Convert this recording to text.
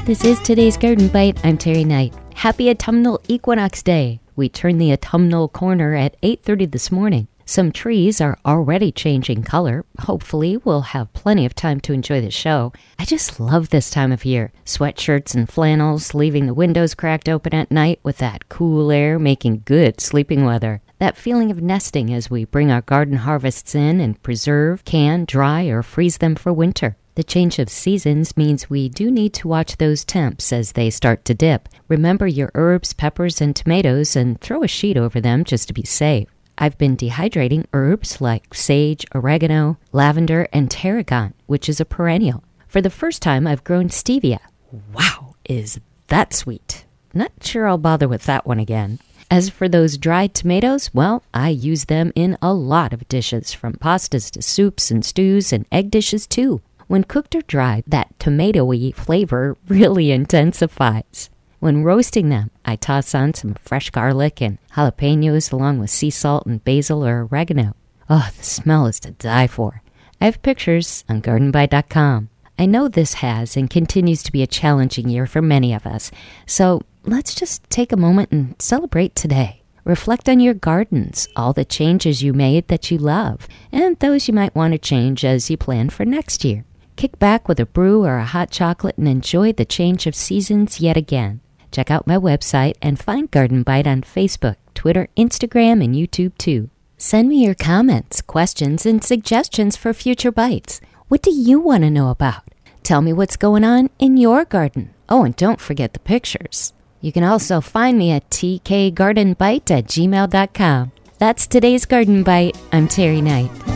This is today's Garden Bite. I'm Terry Knight. Happy Autumnal Equinox Day. We turned the autumnal corner at 8:30 this morning. Some trees are already changing color. Hopefully, we'll have plenty of time to enjoy the show. I just love this time of year. Sweatshirts and flannels, leaving the windows cracked open at night with that cool air making good sleeping weather. That feeling of nesting as we bring our garden harvests in and preserve, can, dry, or freeze them for winter. The change of seasons means we do need to watch those temps as they start to dip. Remember your herbs, peppers, and tomatoes and throw a sheet over them just to be safe. I've been dehydrating herbs like sage, oregano, lavender, and tarragon, which is a perennial. For the first time, I've grown stevia. Wow, is that sweet? Not sure I'll bother with that one again. As for those dried tomatoes, well, I use them in a lot of dishes, from pastas to soups and stews and egg dishes too. When cooked or dried, that tomatoey flavor really intensifies. When roasting them, I toss on some fresh garlic and jalapenos along with sea salt and basil or oregano. Oh, the smell is to die for. I have pictures on gardenby.com. I know this has and continues to be a challenging year for many of us, so let's just take a moment and celebrate today. Reflect on your gardens, all the changes you made that you love, and those you might want to change as you plan for next year. Kick back with a brew or a hot chocolate and enjoy the change of seasons yet again. Check out my website and find Garden Bite on Facebook, Twitter, Instagram, and YouTube too. Send me your comments, questions, and suggestions for future bites. What do you want to know about? Tell me what's going on in your garden. Oh, and don't forget the pictures. You can also find me at tkgardenbite@gmail.com. That's today's Garden Bite. I'm Terry Knight.